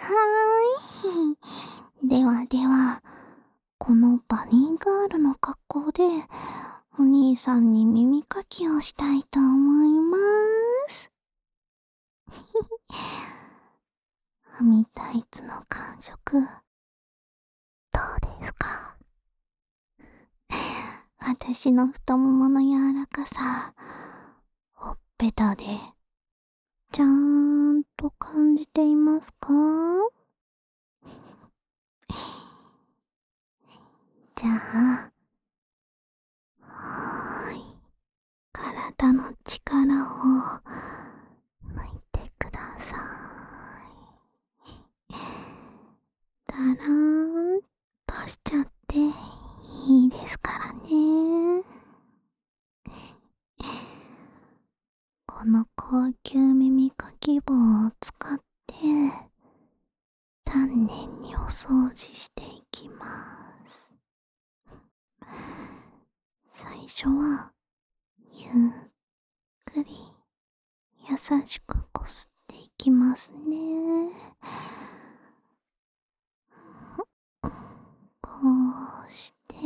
ーい。ではでは、このバニーガールの格好で、お兄さんに耳かきをしたいと思います。網タイツの感触、どうですか？私の太ももの柔らかさ、ほっぺたで、ちゃんと感じていますか？じゃあ、はーい。体の力を抜いてください。だらーんとしちゃっていいですからね。この高級耳かき棒を使って丹念にお掃除していきます。最初はゆっくり優しくこすっていきますね。こうして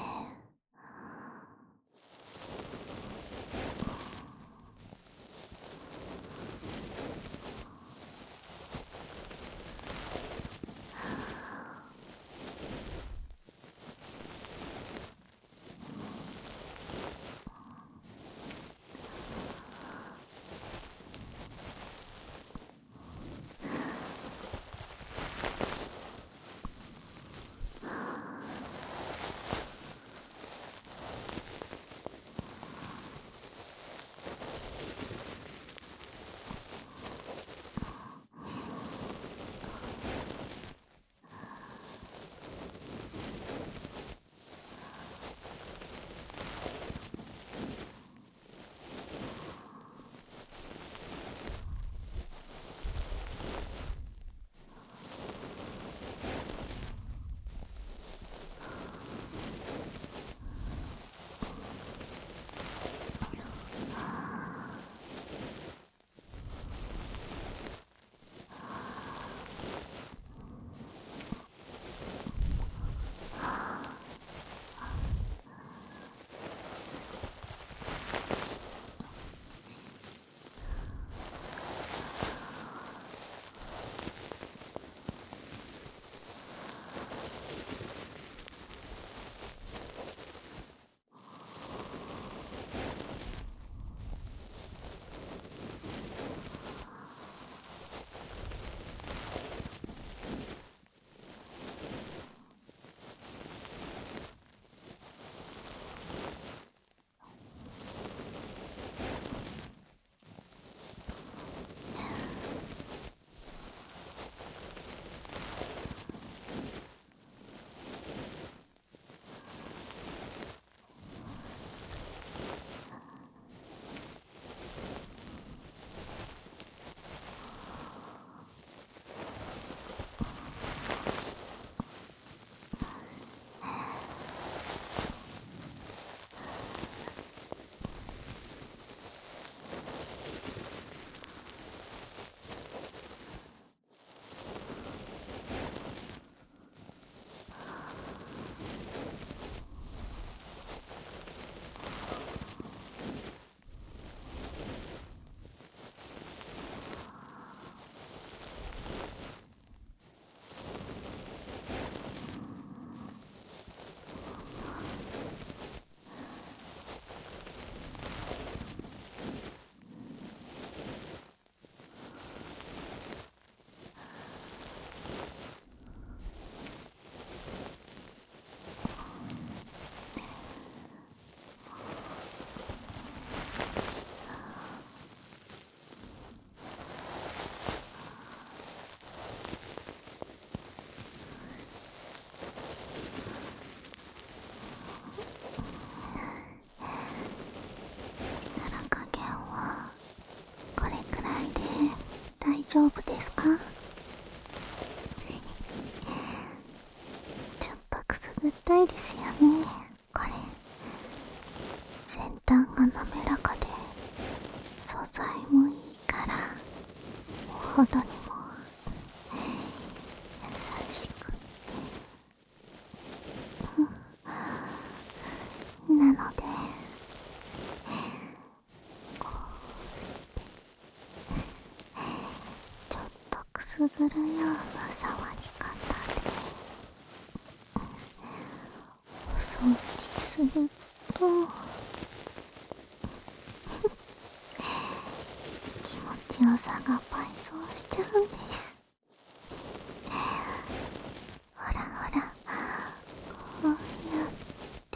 力加減はこれくらいで大丈夫ですか？ちょっとくすぐったいですよね。これ先端が滑らかで素材もいいから、お肌にもすぐるような触り方でお掃除すると気持ちよさが倍増しちゃうんです。ほらほら、こうやって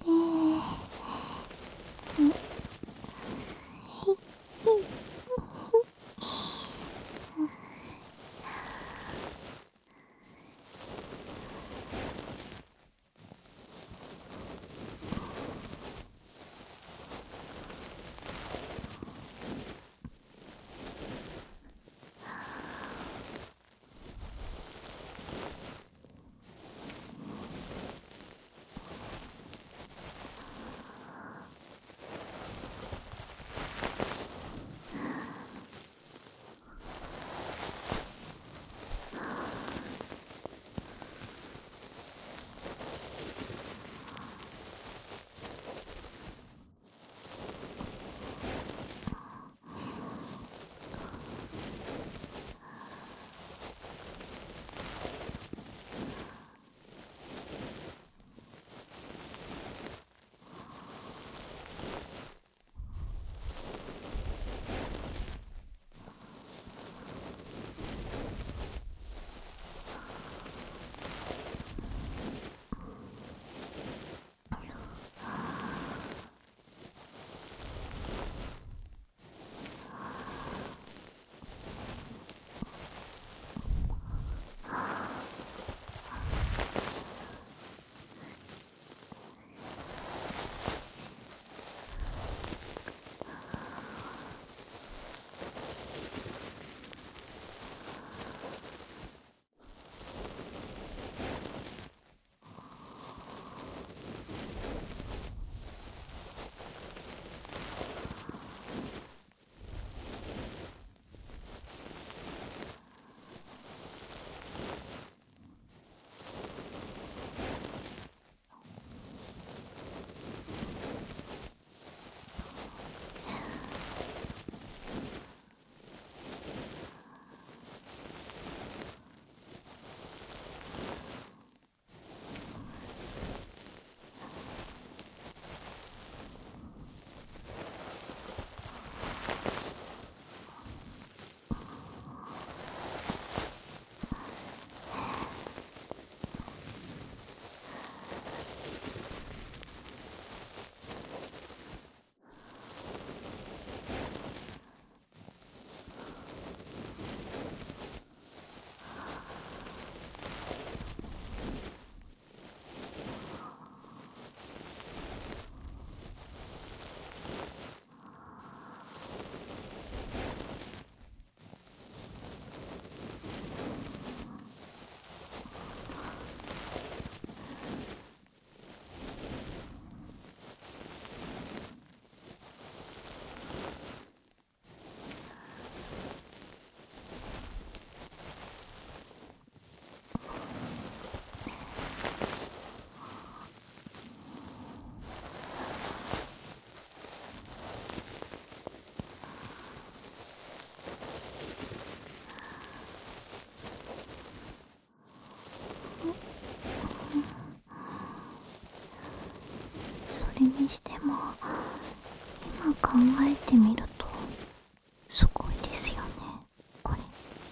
それにしても今考えてみるとすごいですよね、これ。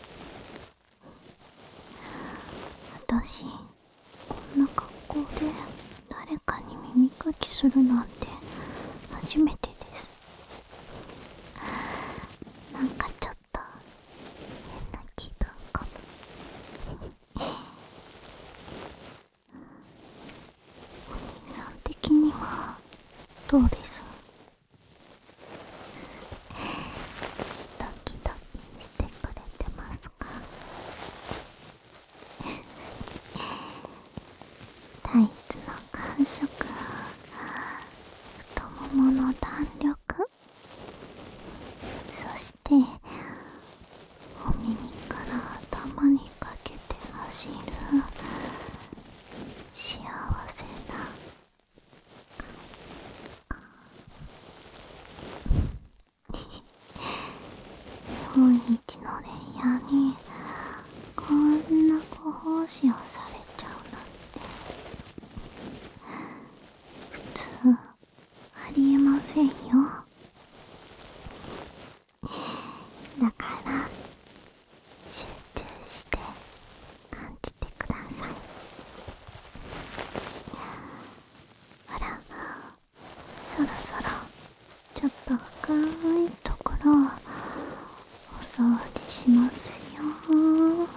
私こんな格好で誰かに耳かきするなんて初めてです。なんかちょっと変な気分かも。お兄さん的にはどうです？ドキドキしてくれてますか？タイツの感触、太ももの弾力、そしてお耳から頭にかけて走る幸せな日本一のレイヤーにこしをされちゃうなんて普通ありえませんよ。だから集中して感じてください。ほら、そろそろちょっと深いところをお掃除しますよ。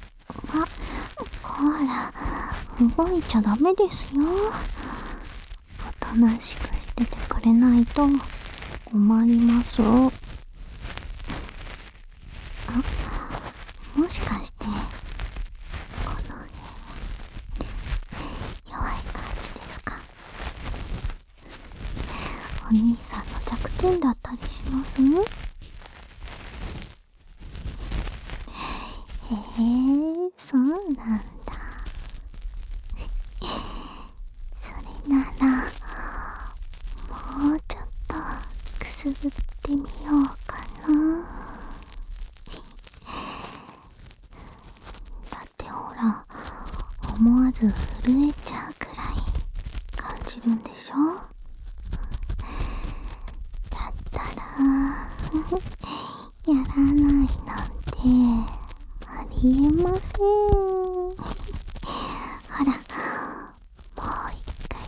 あ、コアラ、動いちゃダメですよ。 たなしくしててくれないと困ります。もしかしてこの辺弱い感じですか？お兄さんの弱点だったりします？そうなんだ。それならもうちょっとくすぐってみようかな。だってほら、思わず震えちゃうくらい感じるんでしょ？だったらやらないなんてありえません。ほら、もう一回。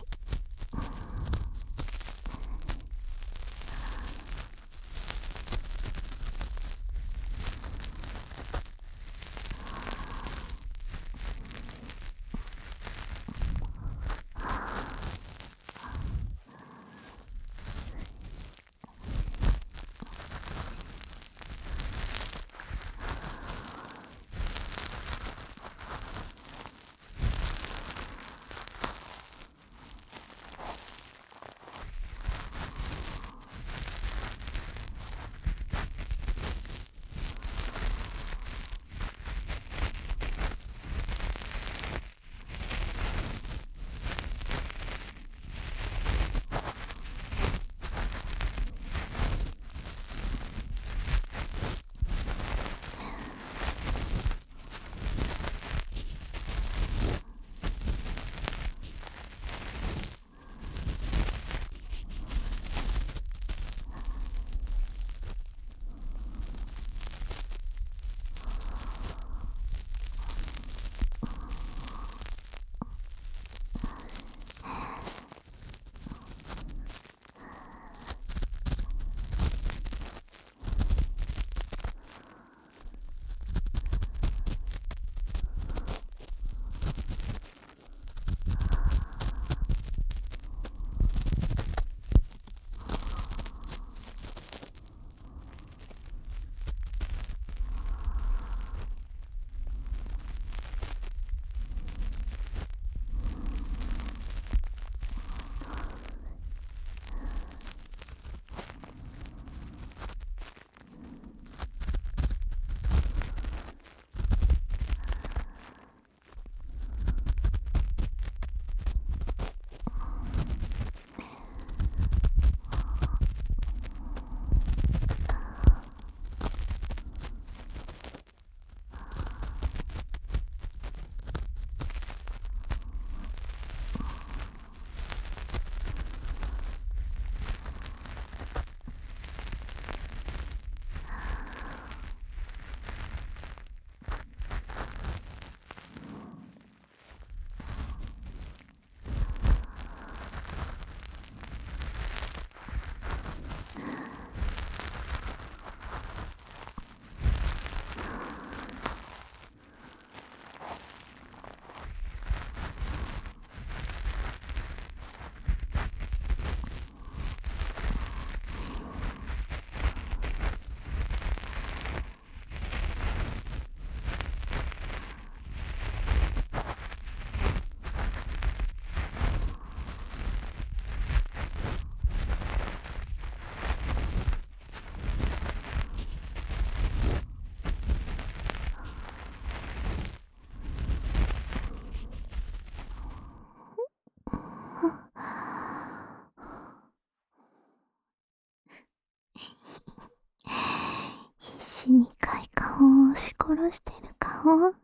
必死に快感を押し殺してる顔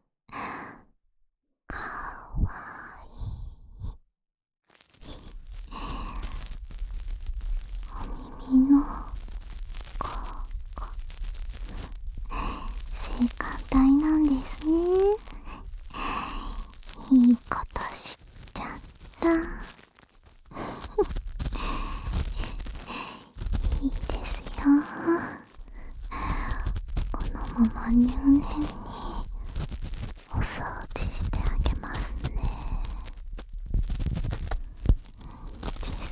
かわいい。お耳のここ性感帯なんですね。いいこと知っちゃった。いいですよ。このまま入念にお掃除してあげますね。実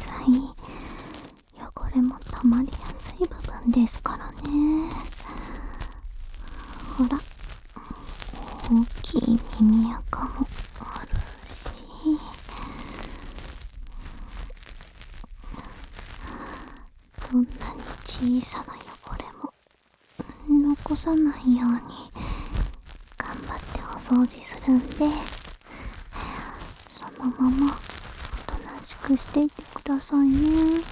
溜まりやすい部分ですからね。ほら、大きい耳垢もあるし、どんなに小さな汚れも残さないように頑張ってお掃除するんで、そのままおとなしくしていてくださいね。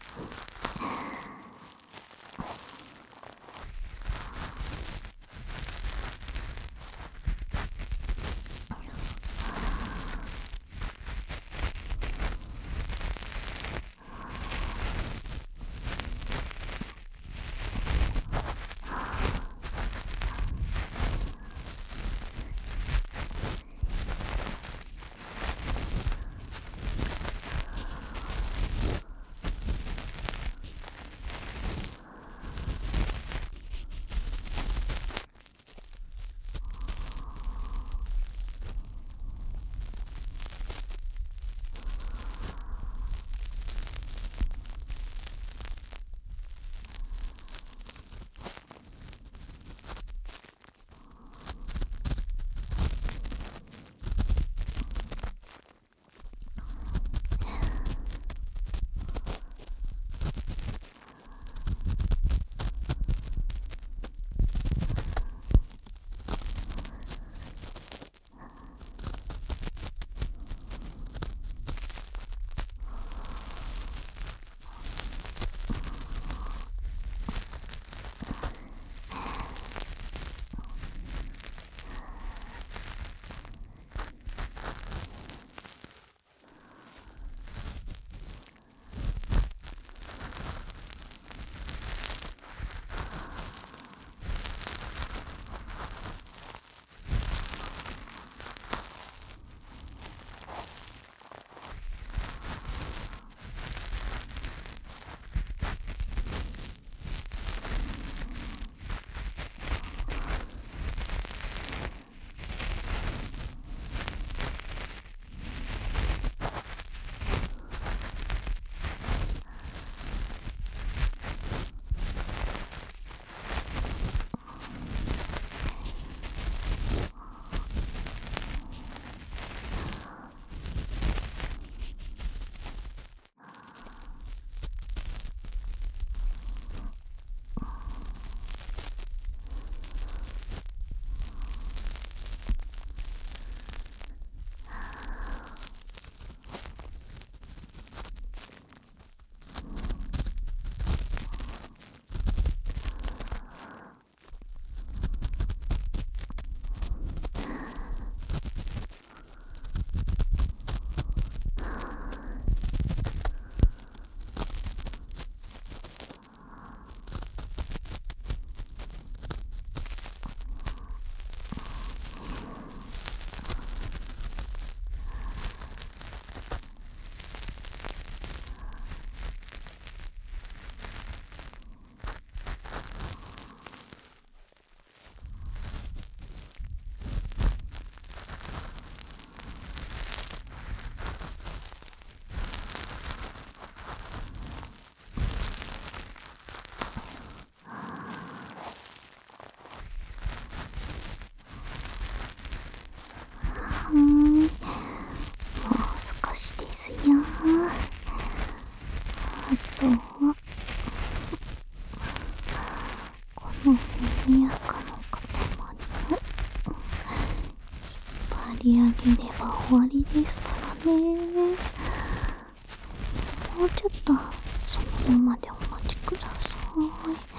もう少しですよ。あとはこの耳垢の塊を引っ張り上げれば終わりですからね。もうちょっとそのままでお待ちください。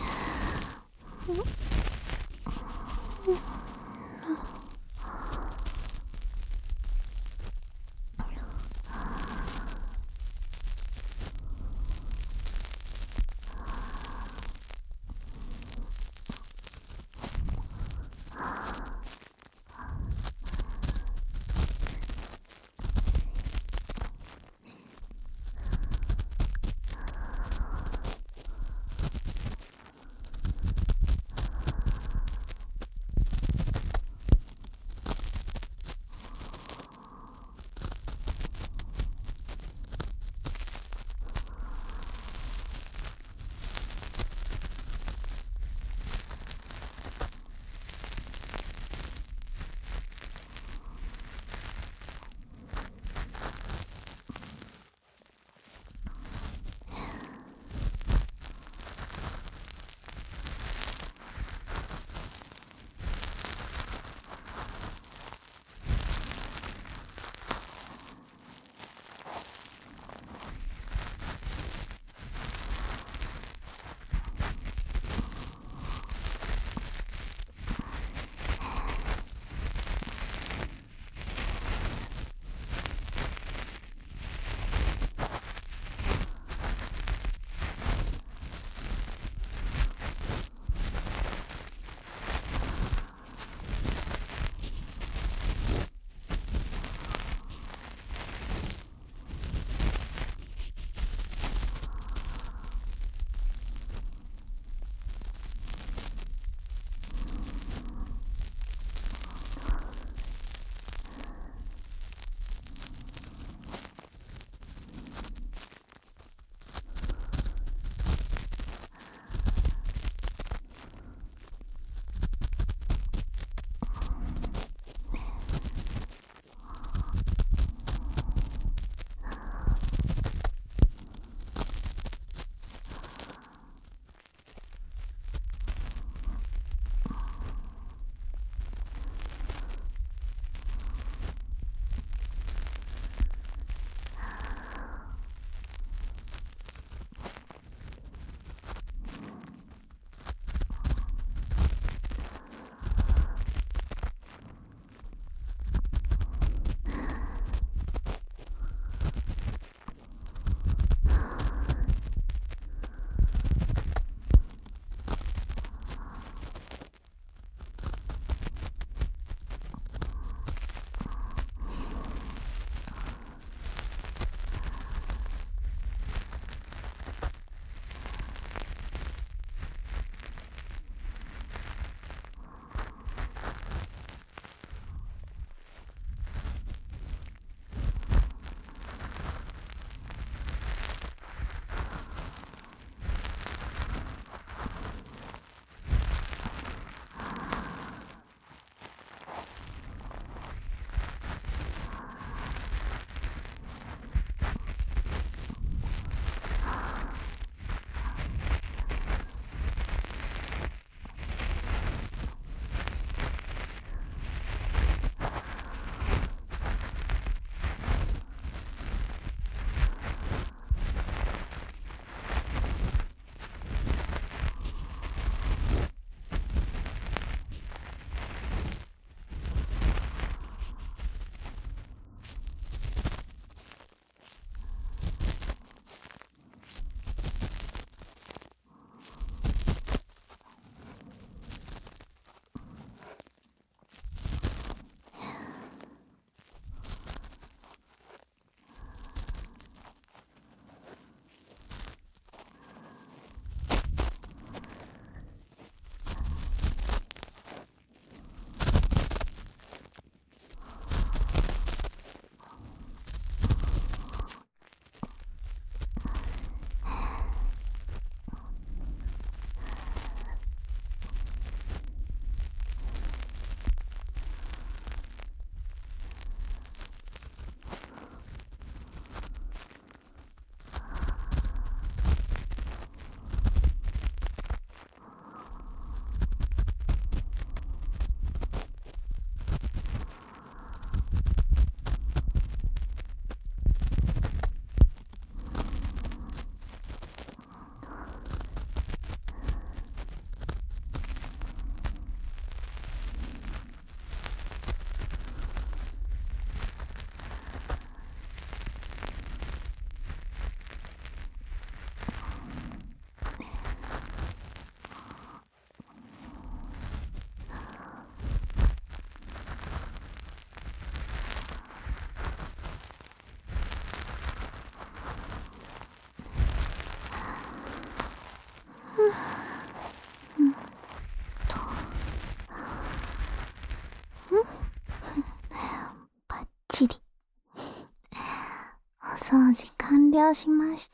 掃除完了しました。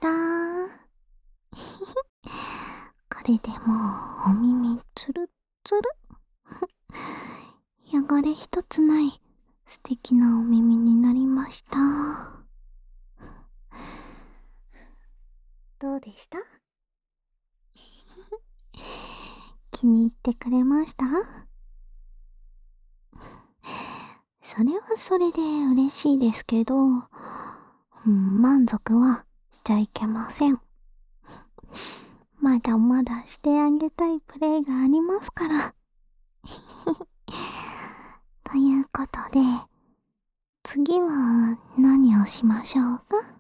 これでもうお耳つるっつる。汚れ一つない素敵なお耳になりました。どうでした？気に入ってくれました？それはそれで嬉しいですけど、満足はしちゃいけません。まだまだしてあげたいプレイがありますから。ということで、次は何をしましょうか？